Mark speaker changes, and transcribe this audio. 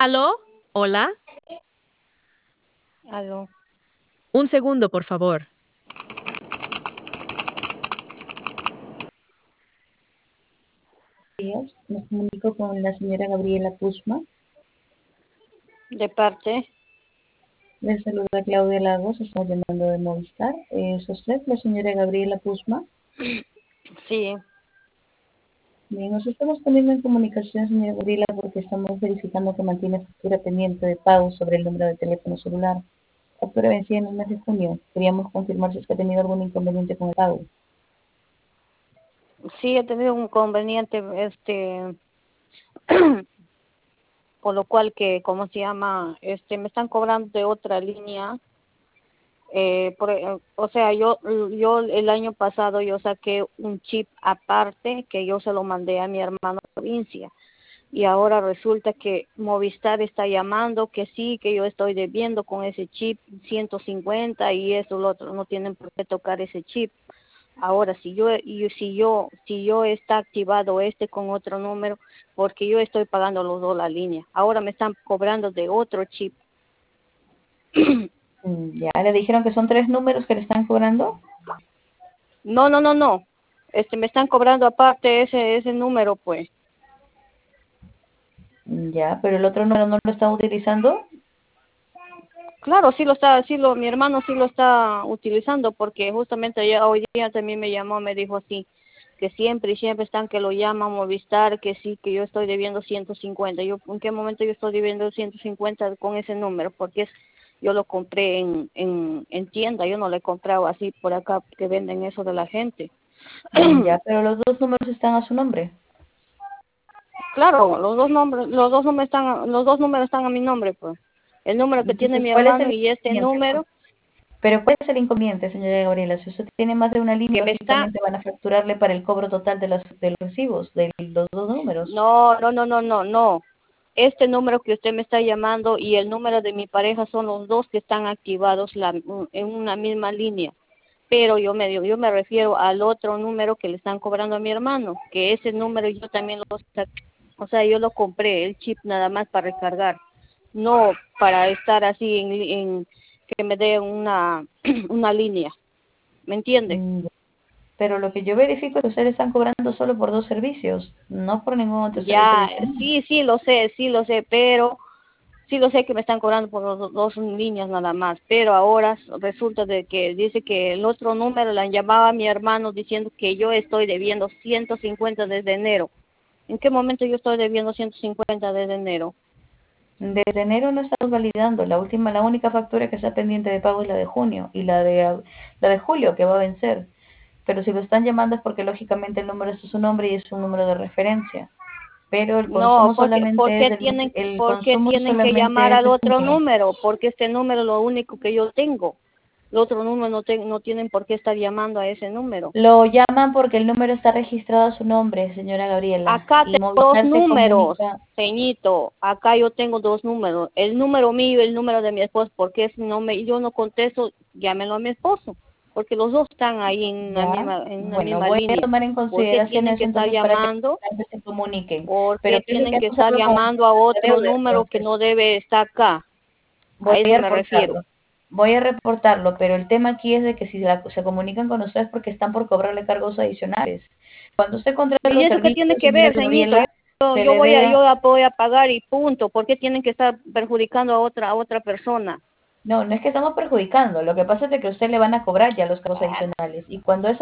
Speaker 1: ¿Aló? ¿Hola?
Speaker 2: Aló.
Speaker 1: Un segundo, por favor.
Speaker 3: Días, me comunico con la señora Gabriela Puzma.
Speaker 2: ¿De parte?
Speaker 3: Les saluda Claudia Lagos, estamos llamando de Movistar. ¿Es usted la señora Gabriela Puzma?
Speaker 2: Sí.
Speaker 3: Bien, nos estamos poniendo en comunicación, señora Gabriela, porque estamos verificando que mantiene factura pendiente de pago sobre el número de teléfono celular. Factura vencida en el mes de junio. Queríamos confirmar si es que ha tenido algún inconveniente con el pago.
Speaker 2: Sí, he tenido un conveniente, por lo cual que, ¿cómo se llama? Me están cobrando de otra línea. O sea, yo el año pasado yo saqué un chip aparte que yo se lo mandé a mi hermano de provincia. Y ahora resulta que Movistar está llamando que sí, que yo estoy debiendo con ese chip 150 y eso, lo otro, no tienen por qué tocar ese chip. Ahora, si yo está activado con otro número, porque yo estoy pagando los dos la línea. Ahora me están cobrando de otro chip.
Speaker 3: Ya le dijeron que son 3 números que le están cobrando.
Speaker 2: No, no, no, no. Me están cobrando aparte ese número, pues.
Speaker 3: Ya, pero el otro número no lo están utilizando.
Speaker 2: Claro, mi hermano sí lo está utilizando porque justamente hoy día también me llamó, me dijo así, que siempre y siempre están que lo llaman Movistar, que sí, que yo estoy debiendo 150. ¿En qué momento yo estoy debiendo 150 con ese número? Porque yo lo compré en tienda, yo no le he comprado así por acá que venden eso de la gente.
Speaker 3: Ya, pero los dos números están a su nombre.
Speaker 2: Claro, los dos números están a mi nombre, pues. El número que tiene
Speaker 3: Entonces,
Speaker 2: mi
Speaker 3: ¿cuál es
Speaker 2: hermano
Speaker 3: el
Speaker 2: y este
Speaker 3: inconveniente?
Speaker 2: número
Speaker 3: Pero ¿cuál es el inconveniente, señora Gabriela? Si usted tiene más de una línea,
Speaker 2: que me está.
Speaker 3: lógicamente van a facturarle para el cobro total de los recibos, de los dos números.
Speaker 2: No, no, no, no, no, no. Este número que usted me está llamando y el número de mi pareja son los dos que están activados en una misma línea. Pero yo me refiero al otro número que le están cobrando a mi hermano, que ese número yo también o sea, yo lo compré, el chip nada más para recargar, no para estar así en que me dé una línea. ¿Me entiende?
Speaker 3: Mm, Pero lo que yo verifico es que ustedes están cobrando solo por dos servicios, no por ningún otro servicio
Speaker 2: Ya,
Speaker 3: adicional.
Speaker 2: sí lo sé, pero sí lo sé que me están cobrando por los dos líneas nada más, pero ahora resulta de que dice que el otro número la llamaba a mi hermano diciendo que yo estoy debiendo 150 desde enero. ¿En qué momento yo estoy debiendo 150 desde enero?
Speaker 3: Desde enero no estamos validando. La única factura que está pendiente de pago es la de junio y la de julio que va a vencer. Pero si lo están llamando es porque lógicamente el número es su nombre y es un número de referencia. Pero el
Speaker 2: No,
Speaker 3: consumo solamente es el
Speaker 2: por qué
Speaker 3: consumo
Speaker 2: tienen que llamar
Speaker 3: solamente es
Speaker 2: al
Speaker 3: de
Speaker 2: otro
Speaker 3: junio.
Speaker 2: número? Porque este número es lo único que yo tengo. El otro número no tienen por qué estar llamando a ese número.
Speaker 3: Lo llaman porque el número está registrado a su nombre, señora Gabriela,
Speaker 2: Acá
Speaker 3: y
Speaker 2: tengo dos
Speaker 3: Movistar se
Speaker 2: números,
Speaker 3: comunica.
Speaker 2: ceñito. Acá yo tengo dos números. El número mío y el número de mi esposo. Porque si no yo no contesto, llámenlo a mi esposo. Porque los dos están ahí
Speaker 3: Ya,
Speaker 2: en una
Speaker 3: bueno,
Speaker 2: misma
Speaker 3: voy a
Speaker 2: línea.
Speaker 3: tomar en
Speaker 2: ¿Por qué
Speaker 3: consideración
Speaker 2: tienen
Speaker 3: eso
Speaker 2: que estar
Speaker 3: entonces para que
Speaker 2: llamando?
Speaker 3: se comuniquen.
Speaker 2: ¿Por
Speaker 3: Pero
Speaker 2: qué
Speaker 3: ¿qué es lo
Speaker 2: tienen
Speaker 3: que
Speaker 2: que
Speaker 3: han
Speaker 2: estar
Speaker 3: usado con
Speaker 2: llamando a
Speaker 3: la
Speaker 2: otro
Speaker 3: deuda
Speaker 2: número que
Speaker 3: entonces?
Speaker 2: no debe estar acá?
Speaker 3: Voy
Speaker 2: A eso
Speaker 3: a
Speaker 2: me refiero.
Speaker 3: reportarlo. Voy a reportarlo, pero el tema aquí es de que si se comunican con ustedes porque están por cobrarle cargos adicionales. Cuando usted contrata
Speaker 2: ¿Y
Speaker 3: los
Speaker 2: eso qué tiene
Speaker 3: servicios,
Speaker 2: que
Speaker 3: señora
Speaker 2: ver, ceñito?
Speaker 3: Gabriela, se le
Speaker 2: Yo
Speaker 3: debe.
Speaker 2: la voy a pagar y punto. ¿Por qué tienen que estar perjudicando a otra persona?
Speaker 3: No, no es que estamos perjudicando. Lo que pasa es de que a usted le van a cobrar ya los cargos adicionales. Y cuando eso